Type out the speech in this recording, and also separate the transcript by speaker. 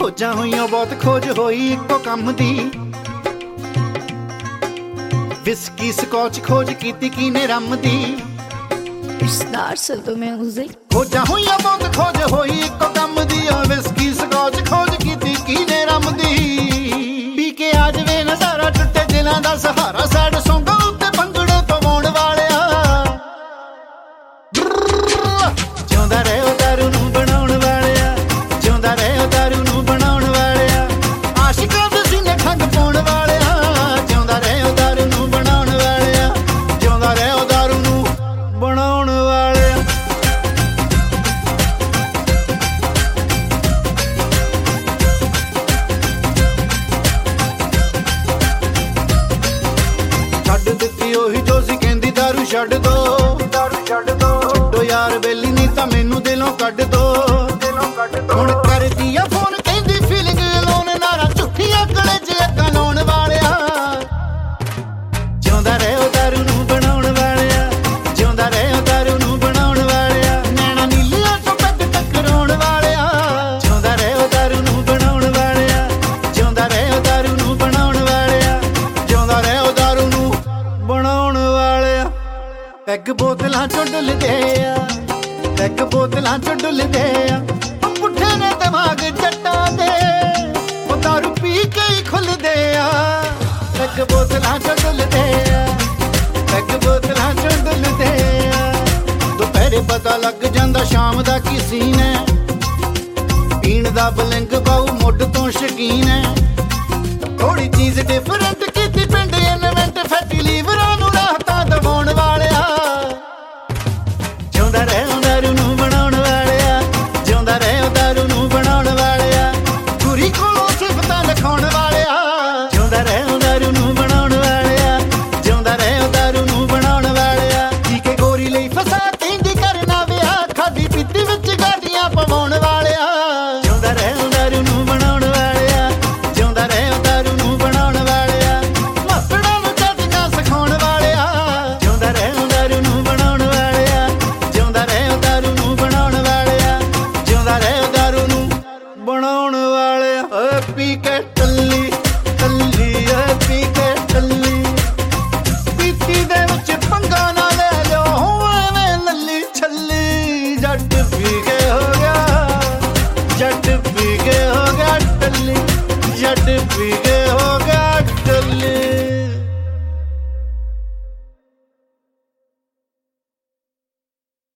Speaker 1: खोजा होइयां बहुत खोज होई इको कम दी। विस्की स्कॉच खोज कीती कीने रम दी। खोजा होइयां बहुत खोज होई इको कम दी। विस्की स्कॉच खोज कीती कीने रम दी। पी के आ जवे नजारा टुटे दिलां दा सहारा। सैड सौंगा उत्ते भंगड़े पवाउण वालिया। जिउंदा रहे ओ दारू नूं बनाउण वालिया। जिउंदा रहे ओ दारू नूं बनाउण वालिया। आशिकां दे सीने खंग पाउण वालिया। जिउंदा रहे ओ दारू नूं बनाउण वालिया। जिउंदा रहे ओ दारू नूं बनाउण वालिया। छड्ड दित्ती ओही जो सी कहंदी दारू छड्ड दो। छड्डो यार बेली नहीं तां मैनू दिलों कड्ड दो। हुण करदी आ फोन कहंदी फीलिंग अलोन। नारा झूठियां कलेजे अग्गां लाउण वालिया। जिउंदा रहे ओ दारू नूं बनाउण वालिया। जिउंदा रहे ओ दारू नूं बनाउण वालिया। नैना नीलियां चों पैग टकराउण वालिया। जिउंदा रहे ओ दारू नूं बनाउण वालिया। जिउंदा रहे ओ दारू नूं बनाउण वालिया। जिउंदा रहे ओ दारू नूं बनाउण वालिया। पैग बोतलां चों डुलदे आ। पैग बोतलां चों डुलदे आ। पुट्ठे ने दिमाग जट्टां दे। ओ दारू पी के ही खुलदे आ। पैग बोतलां चों डुलदे आ। पैग बोतलां चों डुलदे आ। दुपहरे पता लग जांदा शाम दा की सीन है। पीण दा बलिंग बाऊ मुੱਢ ਤੋਂ ਸ਼ਕੀਨ है। थोड़ी चीज डिफरेंट कीती पिंड इन्वेंट। फैटी लीवरां ਨੂੰ ਰਾਹਤਾਂ ਦਵਾਉਣ ਵਾਲਿਆ। ਜਿਉਂਦਾ ਰਹੇ ਉਹ ਦਾਰੂ ਨੂੰ ਬਣਾਉਣ ਵਾਲਿਆ। ਜਿਉਂਦਾ ਰਹੇ ਉਹ ਦਾਰੂ ਨੂੰ ਬਣਾਉਣ ਵਾਲਿਆ। ਗੁਰੀ ਕੋਲੋਂ ਸਿਫਤਾਂ ਲਿਖਾਉਣ ਵਾਲਿਆ। ਜਿਉਂਦਾ ਰਹੇ ਉਹ ਦਾਰੂ ਨੂੰ ਬਣਾਉਣ ਵਾਲਿਆ। ਜਿਉਂਦਾ ਰਹੇ ਉਹ ਦਾਰੂ ਨੂੰ ਬਣਾਉਣ ਵਾਲਿਆ। ਠੀਕ ਹੈ ਗੋਰੀ ਲਈ ਫਸਾ ਕਹਿੰਦੀ ਕਰਨਾ ਵਿਆਹ। ਖਾਦੀ ਪੀਤੀ ਵਿੱਚ ਗਾਲੀਆਂ ਪਵਾਉਣ ਵਾਲਿਆ। ਜਿਉਂਦਾ ਰਹੇ ਉਹ ਦਾਰੂ ਨੂੰ ਬਣਾਉਣ ਵਾਲਿਆ। ਜਿਉਂਦਾ ਰਹੇ ਉਹ ਦਾਰੂ ਨੂੰ ਬਣਾਉਣ ਵਾਲਿਆ। ਮਾਸੜਾਂ ਨੂੰ ਚੱਜਣਾ ਸਿਖਾਉਣ ਵਾਲਿਆ। ਜਿਉਂਦਾ ਰਹੇ ਉਹ ਦਾਰੂ ਨੂੰ ਬਣਾਉਣ ਵਾਲਿਆ। ਜਿਉਂਦਾ ਰਹੇ ਉਹ ਦਾਰੂ ਨੂੰ ਬਣਾਉਣ ਵਾਲਿਆ। ਜਿਉਂਦਾ ਰਹੇ ਉਹ ਦਾਰੂ ਨੂੰ ਬਣਾਉਣ ਵਾਲਿਆ। ਓਏ ਪੀ ਕੇ ਟੱਲੀ ਟੱਲੀ ਓਏ ਪੀ ਕੇ ਟੱਲੀ। ਪੀਤੀ ਦੇ ਵਿੱਚ ਪੰਗਾ ਨਾ